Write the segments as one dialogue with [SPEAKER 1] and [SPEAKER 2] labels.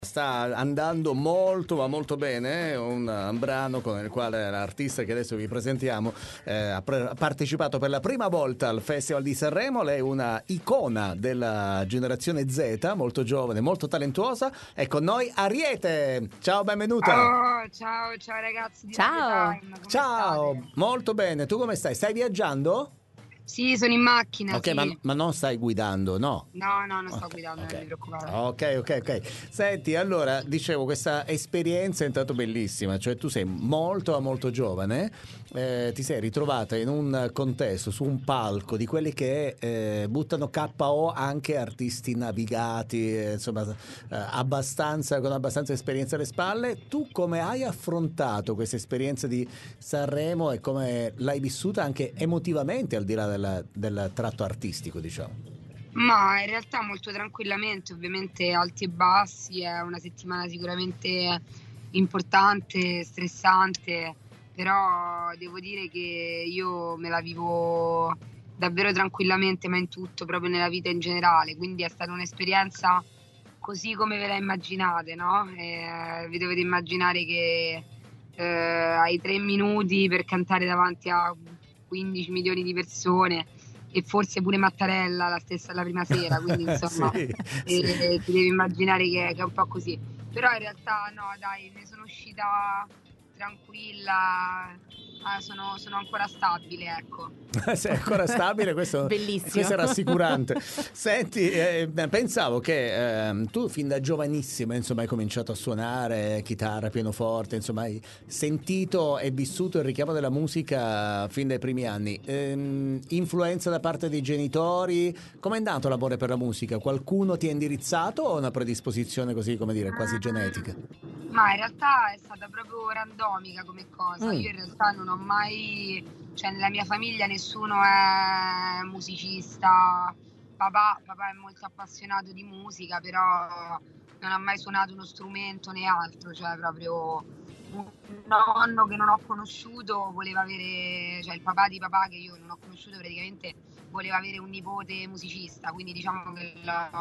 [SPEAKER 1] Sta andando molto ma molto bene, un brano con il quale l'artista che adesso vi presentiamo ha partecipato per la prima volta al Festival di Sanremo. Lei è una icona della generazione Z, molto giovane, molto talentuosa. È con noi Ariete. Ciao, benvenuta.
[SPEAKER 2] Oh, ciao ragazzi di Radio
[SPEAKER 3] Ciao.
[SPEAKER 2] Time, come
[SPEAKER 1] Ciao,
[SPEAKER 2] state?
[SPEAKER 1] molto bene. Tu come stai? Stai viaggiando?
[SPEAKER 2] Sì, sono in macchina,
[SPEAKER 1] Ok, ma,
[SPEAKER 2] sì.
[SPEAKER 1] ma non stai guidando, no?
[SPEAKER 2] No, non sto
[SPEAKER 1] Ok,
[SPEAKER 2] guidando, non
[SPEAKER 1] ok.
[SPEAKER 2] vi preoccupare.
[SPEAKER 1] Ok. Senti, allora, dicevo, questa esperienza è stata bellissima, cioè tu sei molto giovane, ti sei ritrovata in un contesto, su un palco di quelli che buttano KO anche artisti navigati, insomma, con abbastanza esperienza alle spalle. Tu come hai affrontato questa esperienza di Sanremo e come l'hai vissuta anche emotivamente, al di là del tratto artistico, diciamo?
[SPEAKER 2] Ma in realtà molto tranquillamente, ovviamente alti e bassi, è una settimana sicuramente importante, stressante, però devo dire che io me la vivo davvero tranquillamente, ma in tutto, proprio nella vita in generale, quindi è stata un'esperienza così come ve la immaginate, no? Vi dovete immaginare che hai 3 minuti per cantare davanti a 15 milioni di persone e forse pure Mattarella la stessa la prima sera, quindi insomma
[SPEAKER 1] Sì.
[SPEAKER 2] ti devi immaginare che è un po' così. Però in realtà no, dai, ne sono uscita tranquilla, sono ancora stabile, ecco.
[SPEAKER 1] Sei ancora stabile, questo
[SPEAKER 3] Bellissimo.
[SPEAKER 1] è rassicurante. Senti, pensavo che tu fin da giovanissima, insomma, hai cominciato a suonare chitarra, pianoforte, insomma, hai sentito e vissuto il richiamo della musica fin dai primi anni. Influenza da parte dei genitori? Com'è andato l'amore per la musica? Qualcuno ti ha indirizzato o una predisposizione così, come dire, quasi genetica?
[SPEAKER 2] Ma in realtà è stata proprio randomica come cosa.
[SPEAKER 1] Mm.
[SPEAKER 2] Io in realtà non ho mai, cioè nella mia famiglia nessuno è musicista. Papà è molto appassionato di musica, però non ha mai suonato uno strumento né altro, cioè proprio un nonno che non ho conosciuto voleva avere, cioè il papà di papà che io non ho conosciuto praticamente voleva avere un nipote musicista, quindi diciamo che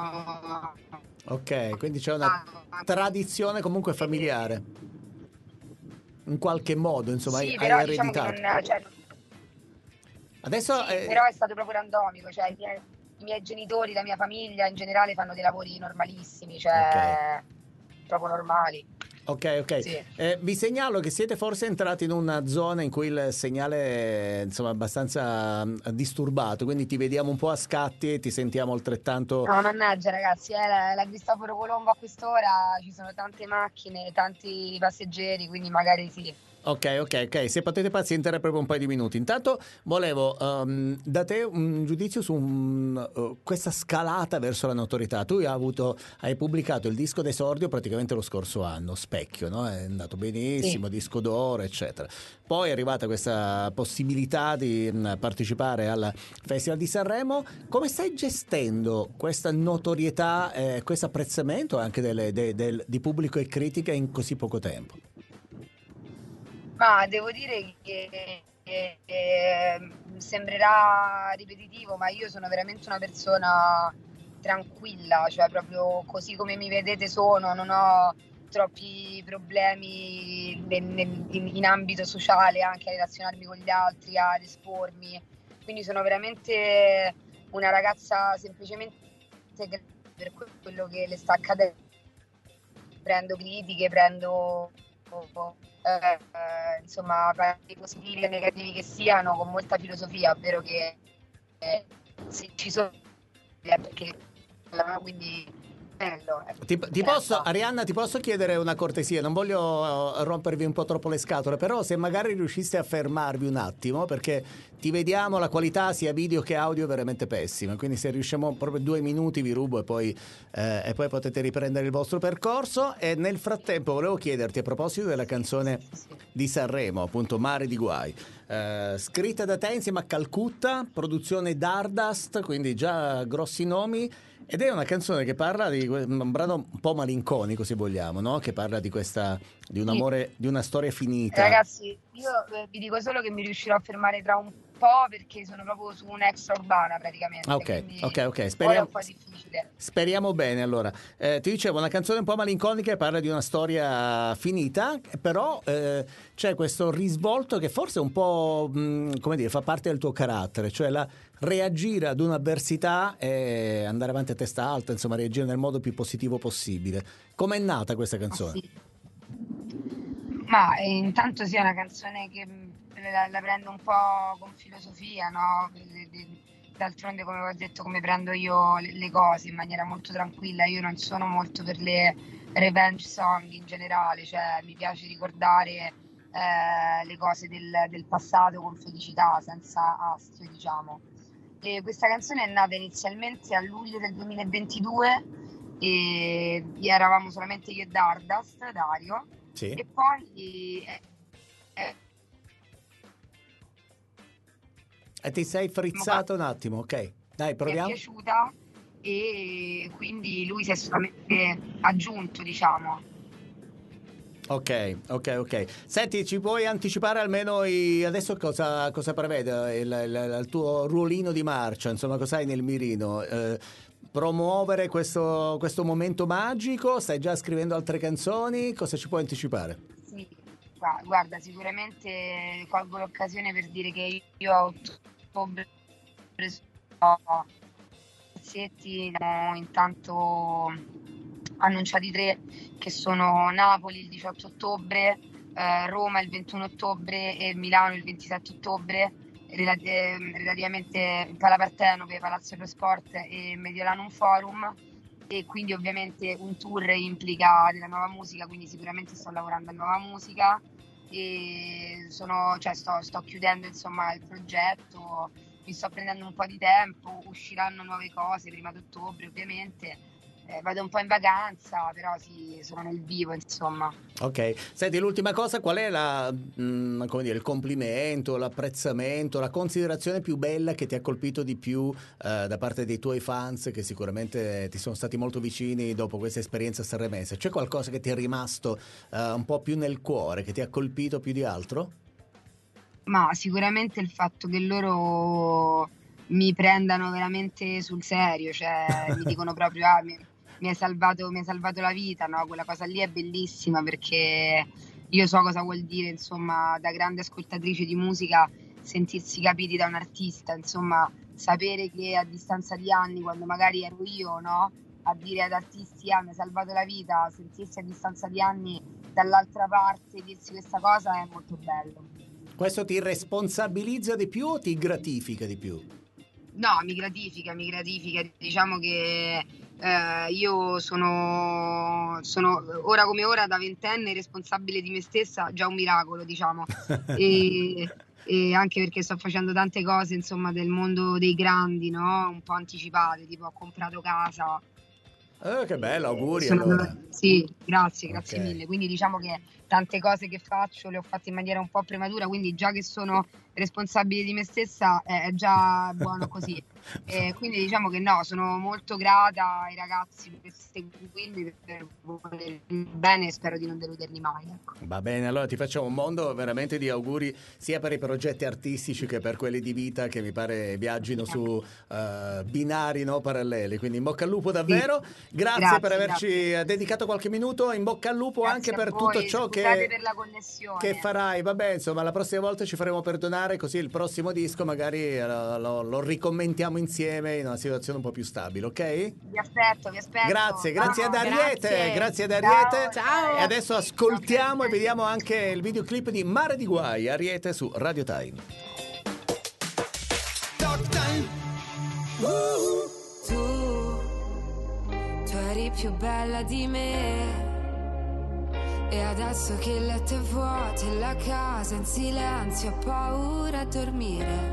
[SPEAKER 1] Ok, quindi c'è una tradizione comunque familiare. In qualche modo, insomma, hai
[SPEAKER 2] sì,
[SPEAKER 1] hai
[SPEAKER 2] però diciamo che non,
[SPEAKER 1] ereditato.
[SPEAKER 2] cioè,
[SPEAKER 1] Adesso,
[SPEAKER 2] sì, però è stato proprio randomico, cioè i miei genitori, la mia famiglia in generale fanno dei lavori normalissimi,
[SPEAKER 1] ok.
[SPEAKER 2] cioè proprio normali.
[SPEAKER 1] Ok.
[SPEAKER 2] Sì.
[SPEAKER 1] Vi segnalo che siete forse entrati in una zona in cui il segnale è insomma abbastanza disturbato, quindi ti vediamo un po' a scatti e ti sentiamo altrettanto.
[SPEAKER 2] No, mannaggia ragazzi, la Cristoforo Colombo a quest'ora, ci sono tante macchine, tanti passeggeri, quindi magari sì.
[SPEAKER 1] Ok, se potete pazientare proprio un paio di minuti. Intanto volevo da te un giudizio su questa scalata verso la notorietà. Hai pubblicato il disco d'esordio praticamente lo scorso anno, Specchio, no? È andato
[SPEAKER 2] Sì.
[SPEAKER 1] benissimo, disco d'oro, eccetera. Poi è arrivata questa possibilità di partecipare al Festival di Sanremo. Come stai gestendo questa notorietà, questo apprezzamento anche di pubblico e critica in così poco tempo?
[SPEAKER 2] Ma devo dire che sembrerà ripetitivo, ma io sono veramente una persona tranquilla, cioè proprio così come mi vedete sono, non ho troppi problemi in ambito sociale, anche a relazionarmi con gli altri, ad espormi. Quindi sono veramente una ragazza semplicemente grata per quello che le sta accadendo. Prendo critiche, prendo insomma pareri positivi e negativi che siano con molta filosofia, ovvero che se ci sono è perché quindi bello,
[SPEAKER 1] Arianna, ti posso chiedere una cortesia? Non voglio rompervi un po' troppo le scatole, però se magari riusciste a fermarvi un attimo, perché ti vediamo, la qualità sia video che audio è veramente pessima, quindi se riusciamo proprio 2 minuti vi rubo e poi potete riprendere il vostro percorso. E nel frattempo volevo chiederti, a proposito della canzone
[SPEAKER 2] sì.
[SPEAKER 1] di Sanremo, appunto Mare di Guai, scritta da te insieme a Calcutta, produzione Dardust, quindi già grossi nomi. Ed è una canzone che parla di un brano un po' malinconico, se vogliamo, no? Che parla di un
[SPEAKER 2] Sì.
[SPEAKER 1] amore, di una storia finita.
[SPEAKER 2] Ragazzi, io vi dico solo che mi riuscirò a fermare tra un po' perché sono proprio su un'extra urbana praticamente.
[SPEAKER 1] Ok.
[SPEAKER 2] Speriamo, è un po' difficile.
[SPEAKER 1] Speriamo bene. Allora, ti dicevo, una canzone un po' malinconica che parla di una storia finita, però c'è questo risvolto che forse è un po', come dire, fa parte del tuo carattere, cioè la reagire ad un'avversità e andare avanti a testa alta, insomma, reagire nel modo più positivo possibile. Com'è nata questa canzone?
[SPEAKER 2] Sì. Ma intanto sia una canzone che la prendo un po' con filosofia, no? D'altronde, come ho detto, come prendo io le cose in maniera molto tranquilla. Io non sono molto per le revenge song in generale, cioè mi piace ricordare le cose del passato con felicità, senza astio, diciamo. E questa canzone è nata inizialmente a luglio del 2022 e eravamo solamente io e Dardust, Dario,
[SPEAKER 1] Sì.
[SPEAKER 2] e poi
[SPEAKER 1] E ti sei frizzato un attimo, ok. Dai,
[SPEAKER 2] mi è
[SPEAKER 1] proviamo.
[SPEAKER 2] piaciuta e quindi lui si è solamente aggiunto, diciamo.
[SPEAKER 1] Ok. Senti, ci puoi anticipare almeno adesso cosa prevede il tuo ruolino di marcia, insomma, cosa hai nel mirino? Promuovere questo momento magico? Stai già scrivendo altre canzoni? Cosa ci puoi anticipare?
[SPEAKER 2] Sì, guarda, sicuramente colgo l'occasione per dire che io a ottobre ho pezzetti, ne ho intanto annunciati 3 che sono Napoli il 18 ottobre, Roma il 21 ottobre e Milano il 27 ottobre, relativamente Palapartenope, Palazzo dello Sport e Mediolanum Forum. E quindi ovviamente un tour implica della nuova musica, quindi sicuramente sto lavorando a nuova musica e sto chiudendo insomma il progetto, mi sto prendendo un po' di tempo, usciranno nuove cose prima d'ottobre ovviamente. Vado un po' in vacanza, però sì, sono nel vivo, insomma.
[SPEAKER 1] Ok, senti, l'ultima cosa, qual è come dire, il complimento, l'apprezzamento, la considerazione più bella che ti ha colpito di più da parte dei tuoi fans che sicuramente ti sono stati molto vicini dopo questa esperienza sanremese? C'è qualcosa che ti è rimasto un po' più nel cuore, che ti ha colpito più di altro?
[SPEAKER 2] Ma sicuramente il fatto che loro mi prendano veramente sul serio, cioè mi dicono proprio mi hai salvato la vita, no? Quella cosa lì è bellissima perché io so cosa vuol dire, insomma, da grande ascoltatrice di musica, sentirsi capiti da un artista, insomma, sapere che a distanza di anni, quando magari ero io, no? A dire ad artisti, mi hai salvato la vita, sentirsi a distanza di anni dall'altra parte, dirsi questa cosa è molto bello.
[SPEAKER 1] Questo ti responsabilizza di più o ti gratifica di più?
[SPEAKER 2] No, mi gratifica. Diciamo che io sono ora come ora da ventenne responsabile di me stessa, già un miracolo, diciamo. E anche perché sto facendo tante cose, insomma, del mondo dei grandi, no? Un po' anticipate, tipo ho comprato casa.
[SPEAKER 1] Che bello, auguri allora.
[SPEAKER 2] Sì, grazie
[SPEAKER 1] Ok.
[SPEAKER 2] mille. Quindi diciamo che tante cose che faccio le ho fatte in maniera un po' prematura, quindi già che sono responsabile di me stessa è già buono così. Quindi diciamo che no, sono molto grata ai ragazzi per queste quindi per volermi bene e spero di non deluderli mai. Ecco.
[SPEAKER 1] Va bene, allora ti facciamo un mondo veramente di auguri sia per i progetti artistici che per quelli di vita che mi pare viaggino su binari, no, paralleli. Quindi in bocca al lupo davvero. Grazie per averci dedicato qualche minuto. In bocca al lupo
[SPEAKER 2] Grazie
[SPEAKER 1] anche
[SPEAKER 2] a
[SPEAKER 1] per
[SPEAKER 2] voi,
[SPEAKER 1] tutto ciò
[SPEAKER 2] scusate per la connessione.
[SPEAKER 1] che farai. Vabbè, insomma, la prossima volta ci faremo perdonare, così il prossimo disco magari lo ricommentiamo insieme in una situazione un po' più stabile, ok?
[SPEAKER 2] Vi aspetto.
[SPEAKER 1] Grazie ad Ariete, grazie ad Ariete.
[SPEAKER 3] Ciao.
[SPEAKER 1] E adesso ascoltiamo e vediamo anche il videoclip di Mare di Guai, Ariete su Radio Time.
[SPEAKER 3] Tu eri più bella di me. E adesso che il letto è vuoto e la casa in silenzio, ho paura a dormire.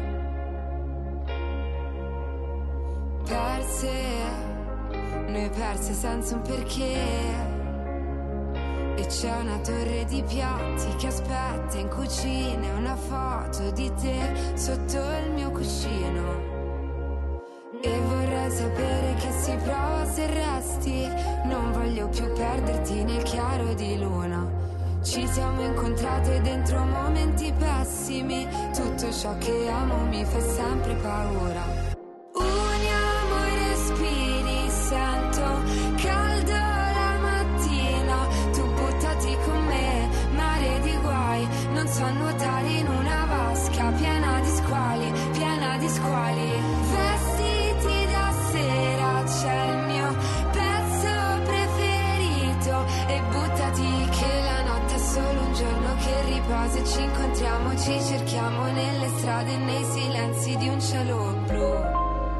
[SPEAKER 3] Noi perse senza un perché. E c'è una torre di piatti che aspetta in cucina e una foto di te sotto il mio cuscino. E vorrei sapere che si prova se resti. Non voglio più perderti nel chiaro di luna. Ci siamo incontrate dentro momenti pessimi, tutto ciò che amo mi fa sempre paura. Uniamo i respiri, sento caldo la mattina, tu buttati con me, mare di guai, non so nuotare in una vasca piena di squali, piena di squali. Vestiti da sera, c'è il mio pezzo preferito e buttati che la notte è solo un giorno che riposa e ci incontriamo, ci cerchiamo nelle strade e nei silenzi di un cielo blu.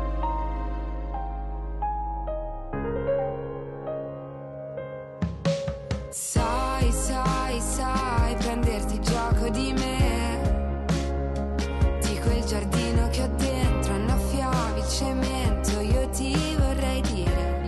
[SPEAKER 3] Sai, sai, sai prenderti gioco di me, di quel giardino che ho dentro annaffiavi cemento. Io ti vorrei dire,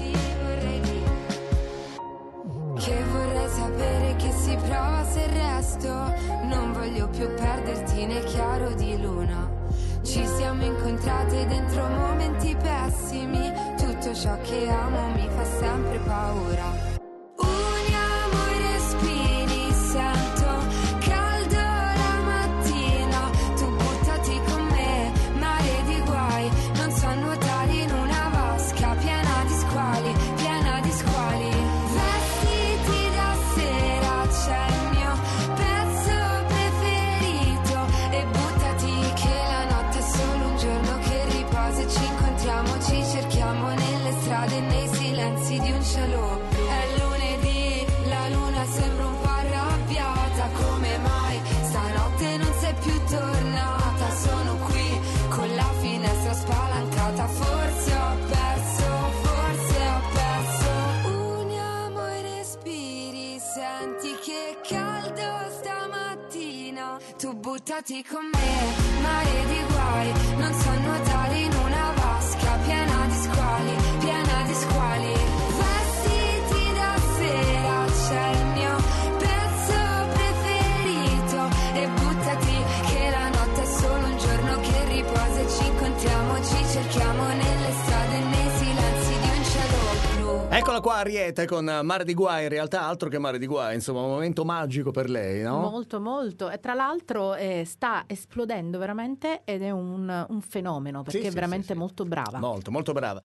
[SPEAKER 3] che vorrei sapere che si prova se resto. Non voglio più perderti nel chiaro di luna. Ci siamo incontrate dentro momenti pessimi, tutto ciò che amo mi fa sempre paura. Uniamo i respiri, sento caldo la mattina, tu buttati con me, mare di guai, non so nuotare in una vasca piena di squali, piena di squali. Vestiti da sera, c'è il mio pezzo preferito e buttati che la notte è solo un giorno che riposa e ci incontriamo, ci cerchiamo nelle strade e nei silenzi di un cielo blu. È lunedì, la luna sembra un po' arrabbiata, come mai stanotte non sei più tornata? Sono qui con la finestra spalancata, forse ho perso, forse ho perso. Uniamo i respiri, senti che caldo stamattina, tu buttati con me, mare di guai, non so nuotare in una vasca piena di squali, piena di squali. Vestiti da sera, c'è il mio pezzo preferito e buttati che la notte è solo un giorno che riposa e ci incontriamo, ci cerchiamo nelle strade e nei silenzi di un cielo blu.
[SPEAKER 1] Eccola qua Ariete con Mare di Guai, in realtà altro che Mare di Guai, insomma un momento magico per lei, no?
[SPEAKER 4] Molto, molto. E tra l'altro sta esplodendo veramente ed è un fenomeno, perché
[SPEAKER 1] Sì,
[SPEAKER 4] è
[SPEAKER 1] sì,
[SPEAKER 4] veramente
[SPEAKER 1] sì.
[SPEAKER 4] molto brava.
[SPEAKER 1] Molto, molto brava.